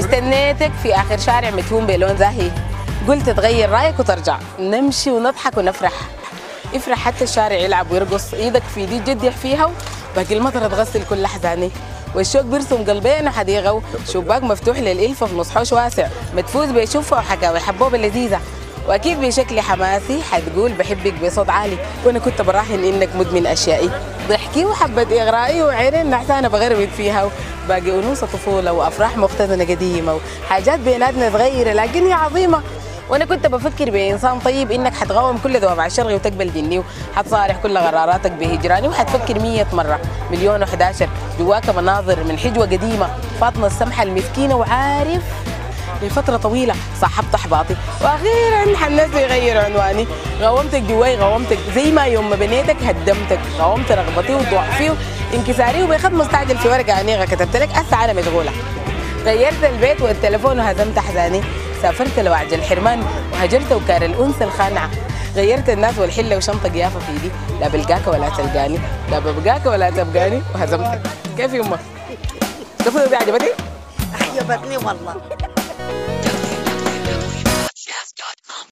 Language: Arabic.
استنيتك في آخر شارع مدهون بلون زاهي، قلت تغير رأيك وترجع، نمشي ونضحك ونفرح. افرح حتى الشارع يلعب ويرقص، ايدك في ايدي تجدح فيها وباقي المطر تغسل كل احزاني، والشوق بيرسم قلبين وحديقه، شباك مفتوح للإلفة في نص حوش واسع، مدفوز بيشوفها وحكاوي حبوبة لذيذة، واكيد بشكل حماسي حتقول بحبك بصوت عالي، وانا كنت براهن انك مدمن اشيائي، ضحكي وحبة اغرائي وعينين نحسانه بغربت فيها، باقي انوثه طفوله وافراح مختزنه قديمه وحاجات بيناتنا صغيره لكن هي عظيمه. وانا كنت بفكر بانسان طيب انك حتقاوم كل دوافع شرقي وتقبل ديني وحتصارح كل قراراتك بهجراني، وحتفكر 100 مره مليون و11 جواك مناظر من حجوه قديمه، فاطمه السمحه المسكينه، وعارف لفتره طويله صاحبت احباطي واخيرا حنست يغير عنواني، قاومتك جواي قاومتك زي ما يوم ما بنيتك هدمتك، قاومت رغبتي وضعفي وانكساري، وبخط مستعجل في ورقه انيقه كتبت لك هسه انا مشغوله، غيرت البيت والتليفون وهزمت احزاني، سافرت لوعج الحرمان وهجرت وكار الانس الخانعه، غيرت الناس والحله وشنطه قيافه في ايدي، لا بلقاك ولا تلقاني، لا ببقاك ولا تبقاني وهزمتك. كيف يمك؟ القصيده دي عجبتك؟ عجبتني والله.